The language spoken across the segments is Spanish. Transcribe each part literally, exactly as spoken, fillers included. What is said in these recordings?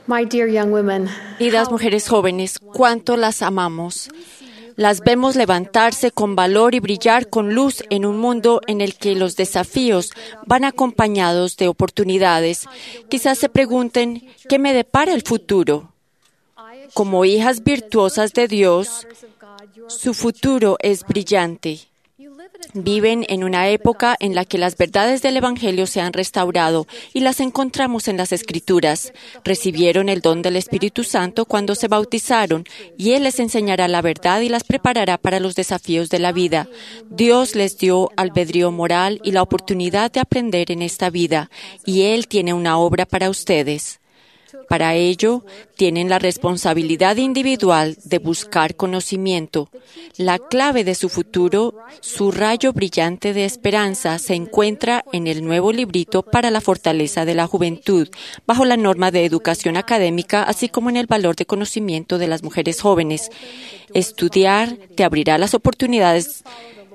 My dear young women, Queridas mujeres jóvenes, cuánto las amamos. Las vemos levantarse con valor y brillar con luz en un mundo en el que los desafíos van acompañados de oportunidades. Quizás se pregunten, ¿qué me depara el futuro? Como hijas virtuosas de Dios, su futuro es brillante. Viven en una época en la que las verdades del Evangelio se han restaurado y las encontramos en las Escrituras. Recibieron el don del Espíritu Santo cuando se bautizaron y Él les enseñará la verdad y las preparará para los desafíos de la vida. Dios les dio albedrío moral y la oportunidad de aprender en esta vida y Él tiene una obra para ustedes. Para ello, tienen la responsabilidad individual de buscar conocimiento. La clave de su futuro, su rayo brillante de esperanza, se encuentra en el nuevo librito para la fortaleza de la juventud, bajo la norma de educación académica, así como en el valor de conocimiento de las mujeres jóvenes. Estudiar te abrirá las oportunidades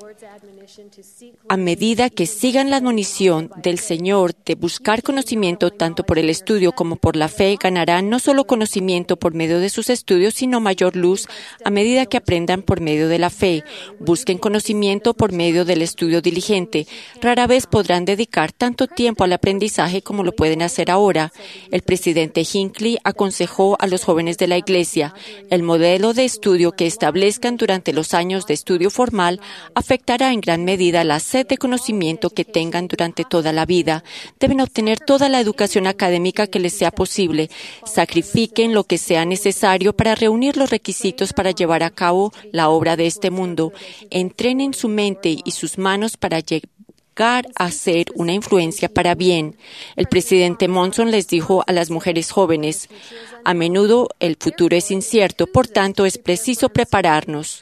a medida que sigan la admonición del Señor de buscar conocimiento tanto por el estudio como por la fe, ganarán no solo conocimiento por medio de sus estudios, sino mayor luz a medida que aprendan por medio de la fe. Busquen conocimiento por medio del estudio diligente. Rara vez podrán dedicar tanto tiempo al aprendizaje como lo pueden hacer ahora. El presidente Hinckley aconsejó a los jóvenes de la Iglesia, el modelo de estudio que establezcan durante los años de estudio formal afectará en gran medida la sed de conocimiento que tengan durante toda la vida. Deben obtener toda la educación académica que les sea posible. Sacrifiquen lo que sea necesario para reunir los requisitos para llevar a cabo la obra de este mundo. Entrenen su mente y sus manos para llegar a ser una influencia para bien. El presidente Monson les dijo a las mujeres jóvenes, a menudo el futuro es incierto, por tanto es preciso prepararnos.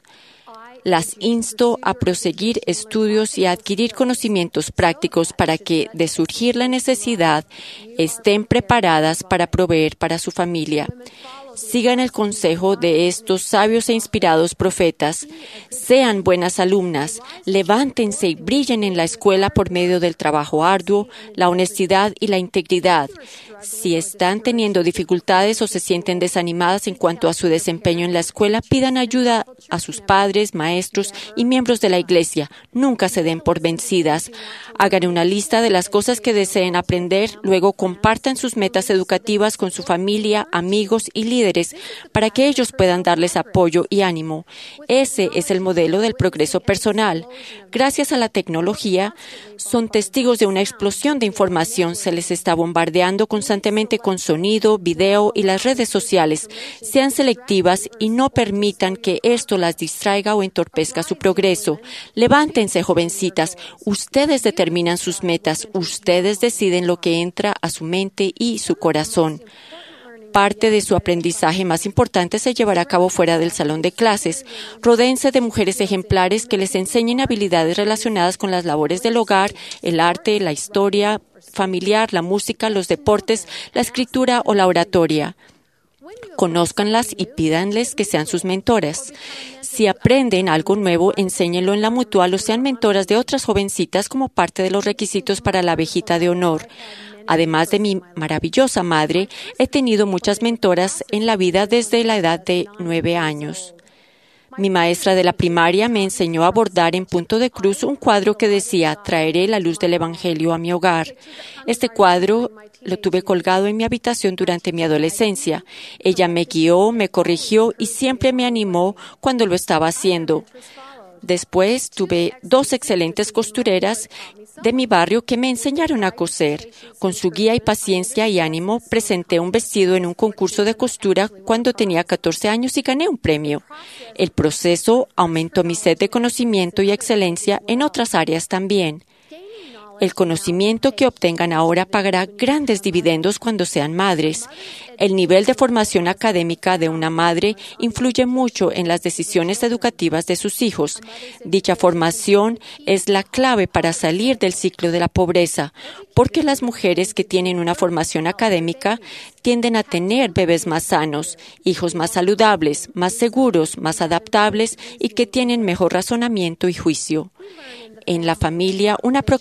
Las insto a proseguir estudios y a adquirir conocimientos prácticos para que, de surgir la necesidad, estén preparadas para proveer para su familia. Sigan el consejo de estos sabios e inspirados profetas. Sean buenas alumnas, levántense y brillen en la escuela por medio del trabajo arduo, la honestidad y la integridad. Si están teniendo dificultades o se sienten desanimadas en cuanto a su desempeño en la escuela, pidan ayuda a sus padres, maestros y miembros de la Iglesia. Nunca se den por vencidas. Hagan una lista de las cosas que deseen aprender, luego compartan sus metas educativas con su familia, amigos y líderes para que ellos puedan darles apoyo y ánimo. Ese es el modelo del progreso personal. Gracias a la tecnología, son testigos de una explosión de información. Se les está bombardeando constantemente con sonido, video y las redes sociales. Sean selectivas y no permitan que esto las distraiga o entorpezca su progreso. Levántense, jovencitas. Ustedes determinan sus metas. Ustedes deciden lo que entra a su mente y su corazón. Parte de su aprendizaje más importante se llevará a cabo fuera del salón de clases. Rodéense de mujeres ejemplares que les enseñen habilidades relacionadas con las labores del hogar, el arte, la historia familiar, la música, los deportes, la escritura o la oratoria. Conózcanlas y pídanles que sean sus mentoras. Si aprenden algo nuevo, enséñenlo en la mutual o sean mentoras de otras jovencitas como parte de los requisitos para la abejita de honor. Además de mi maravillosa madre, he tenido muchas mentoras en la vida desde la edad de nueve años. Mi maestra de la primaria me enseñó a bordar en punto de cruz un cuadro que decía, traeré la luz del Evangelio a mi hogar. Este cuadro lo tuve colgado en mi habitación durante mi adolescencia. Ella me guió, me corrigió y siempre me animó cuando lo estaba haciendo. Después tuve dos excelentes costureras de mi barrio que me enseñaron a coser. Con su guía y paciencia y ánimo, presenté un vestido en un concurso de costura cuando tenía catorce años y gané un premio. El proceso aumentó mi sed de conocimiento y excelencia en otras áreas también. El conocimiento que obtengan ahora pagará grandes dividendos cuando sean madres. El nivel de formación académica de una madre influye mucho en las decisiones educativas de sus hijos. Dicha formación es la clave para salir del ciclo de la pobreza, porque las mujeres que tienen una formación académica tienden a tener bebés más sanos, hijos más saludables, más seguros, más adaptables y que tienen mejor razonamiento y juicio. En la familia, una proclamación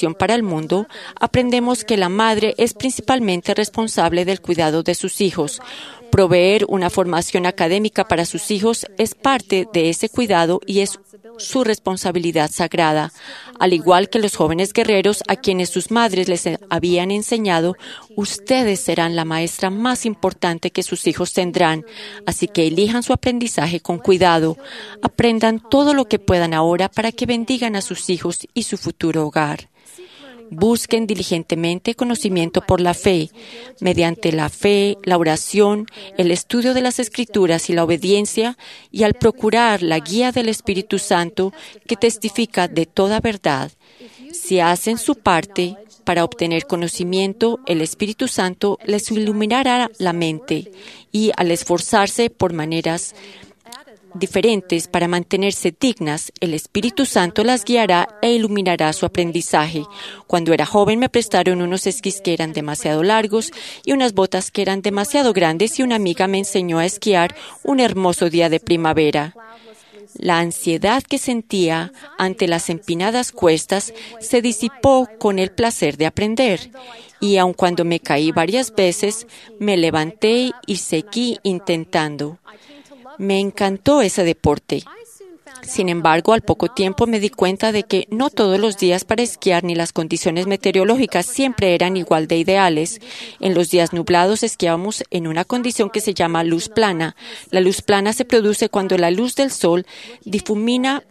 educación para el mundo, aprendemos que la madre es principalmente responsable del cuidado de sus hijos. Proveer una formación académica para sus hijos es parte de ese cuidado y es su responsabilidad sagrada. Al igual que los jóvenes guerreros a quienes sus madres les habían enseñado, ustedes serán la maestra más importante que sus hijos tendrán. Así que elijan su aprendizaje con cuidado. Aprendan todo lo que puedan ahora para que bendigan a sus hijos y su futuro hogar. Busquen diligentemente conocimiento por la fe. Mediante la fe, la oración, el estudio de las Escrituras y la obediencia, y al procurar la guía del Espíritu Santo que testifica de toda verdad. Si hacen su parte para obtener conocimiento, el Espíritu Santo les iluminará la mente, y al esforzarse por maneras diferentes para mantenerse dignas, el Espíritu Santo las guiará e iluminará su aprendizaje. Cuando era joven me prestaron unos esquís que eran demasiado largos y unas botas que eran demasiado grandes y una amiga me enseñó a esquiar un hermoso día de primavera. La ansiedad que sentía ante las empinadas cuestas se disipó con el placer de aprender. Y aun cuando me caí varias veces, me levanté y seguí intentando. Me encantó ese deporte. Sin embargo, al poco tiempo me di cuenta de que no todos los días para esquiar ni las condiciones meteorológicas siempre eran igual de ideales. En los días nublados esquiábamos en una condición que se llama luz plana. La luz plana se produce cuando la luz del sol difumina,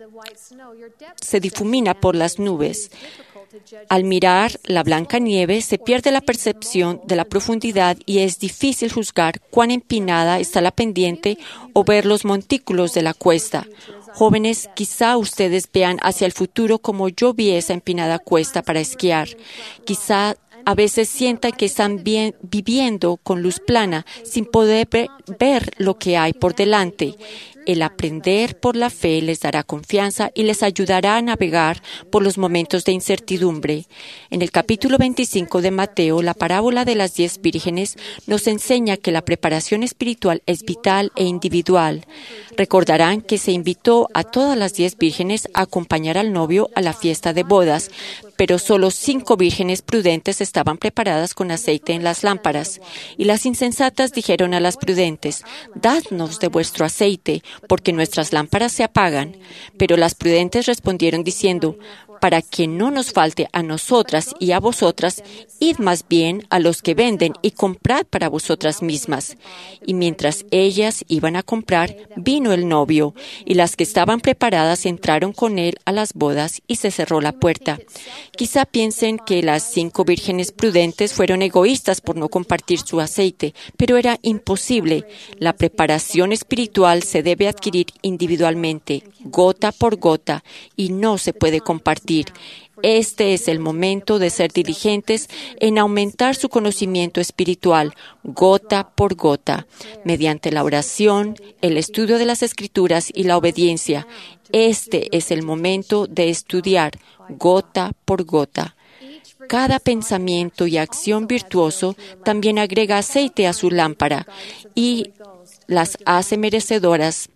se difumina por las nubes. Al mirar la blanca nieve, se pierde la percepción de la profundidad y es difícil juzgar cuán empinada está la pendiente o ver los montículos de la cuesta. Jóvenes, quizá ustedes vean hacia el futuro como yo vi esa empinada cuesta para esquiar. Quizá a veces sientan que están bien, viviendo con luz plana, sin poder ver, ver lo que hay por delante. El aprender por la fe les dará confianza y les ayudará a navegar por los momentos de incertidumbre. En el capítulo veinticinco de Mateo, la parábola de las diez vírgenes nos enseña que la preparación espiritual es vital e individual. Recordarán que se invitó a todas las diez vírgenes a acompañar al novio a la fiesta de bodas, pero solo cinco vírgenes prudentes estaban preparadas con aceite en las lámparas. Y las insensatas dijeron a las prudentes, «Dadnos de vuestro aceite, porque nuestras lámparas se apagan». Pero las prudentes respondieron diciendo, «Para que no nos falte a nosotras y a vosotras, id más bien a los que venden y comprad para vosotras mismas». Y mientras ellas iban a comprar, vino el novio, y las que estaban preparadas entraron con él a las bodas y se cerró la puerta. Quizá piensen que las cinco vírgenes prudentes fueron egoístas por no compartir su aceite, pero era imposible. La preparación espiritual se debe adquirir individualmente, gota por gota, y no se puede compartir. Este es el momento de ser diligentes en aumentar su conocimiento espiritual, gota por gota, mediante la oración, el estudio de las Escrituras y la obediencia. Este es el momento de estudiar, gota por gota. Cada pensamiento y acción virtuoso también agrega aceite a su lámpara y las hace merecedoras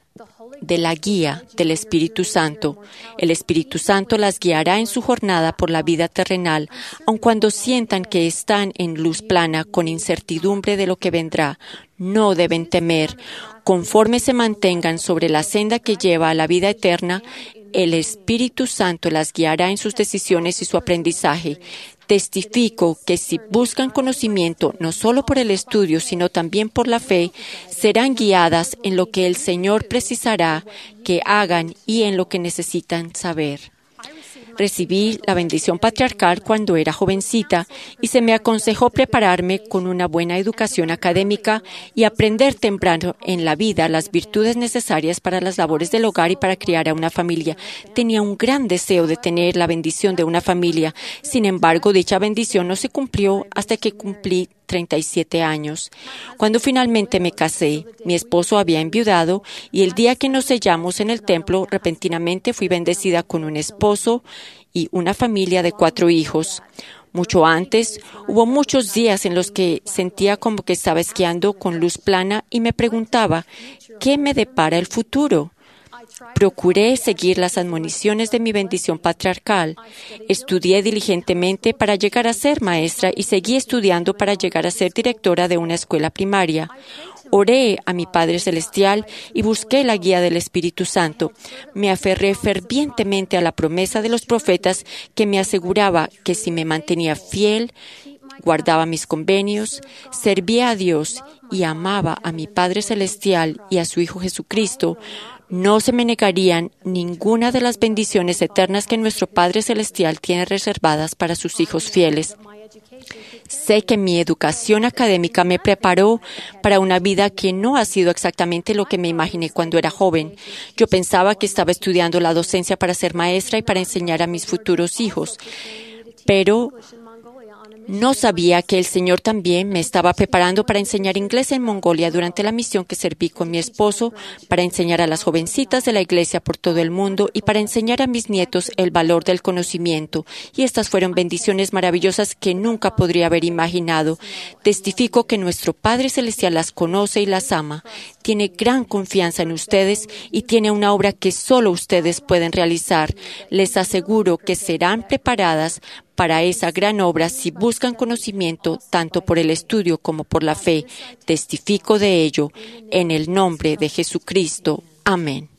de la guía del Espíritu Santo. El Espíritu Santo las guiará en su jornada por la vida terrenal, aun cuando sientan que están en luz plana con incertidumbre de lo que vendrá. No deben temer. Conforme se mantengan sobre la senda que lleva a la vida eterna, el Espíritu Santo las guiará en sus decisiones y su aprendizaje. Testifico que si buscan conocimiento no solo por el estudio, sino también por la fe, serán guiadas en lo que el Señor precisará que hagan y en lo que necesitan saber. Recibí la bendición patriarcal cuando era jovencita y se me aconsejó prepararme con una buena educación académica y aprender temprano en la vida las virtudes necesarias para las labores del hogar y para criar a una familia. Tenía un gran deseo de tener la bendición de una familia. Sin embargo, dicha bendición no se cumplió hasta que cumplí treinta y siete años. Cuando finalmente me casé, mi esposo había enviudado y el día que nos sellamos en el templo, repentinamente fui bendecida con un esposo y una familia de cuatro hijos. Mucho antes, hubo muchos días en los que sentía como que estaba esquiando con luz plana y me preguntaba, ¿qué me depara el futuro? Procuré seguir las admoniciones de mi bendición patriarcal. Estudié diligentemente para llegar a ser maestra y seguí estudiando para llegar a ser directora de una escuela primaria. Oré a mi Padre Celestial y busqué la guía del Espíritu Santo. Me aferré fervientemente a la promesa de los profetas que me aseguraba que si me mantenía fiel, guardaba mis convenios, servía a Dios y amaba a mi Padre Celestial y a su Hijo Jesucristo, no se me negarían ninguna de las bendiciones eternas que nuestro Padre Celestial tiene reservadas para sus hijos fieles. Sé que mi educación académica me preparó para una vida que no ha sido exactamente lo que me imaginé cuando era joven. Yo pensaba que estaba estudiando la docencia para ser maestra y para enseñar a mis futuros hijos, pero no sabía que el Señor también me estaba preparando para enseñar inglés en Mongolia durante la misión que serví con mi esposo, para enseñar a las jovencitas de la iglesia por todo el mundo y para enseñar a mis nietos el valor del conocimiento. Y estas fueron bendiciones maravillosas que nunca podría haber imaginado. Testifico que nuestro Padre Celestial las conoce y las ama. Tiene gran confianza en ustedes y tiene una obra que solo ustedes pueden realizar. Les aseguro que serán preparadas para esa gran obra si buscan conocimiento tanto por el estudio como por la fe. Testifico de ello en el nombre de Jesucristo. Amén.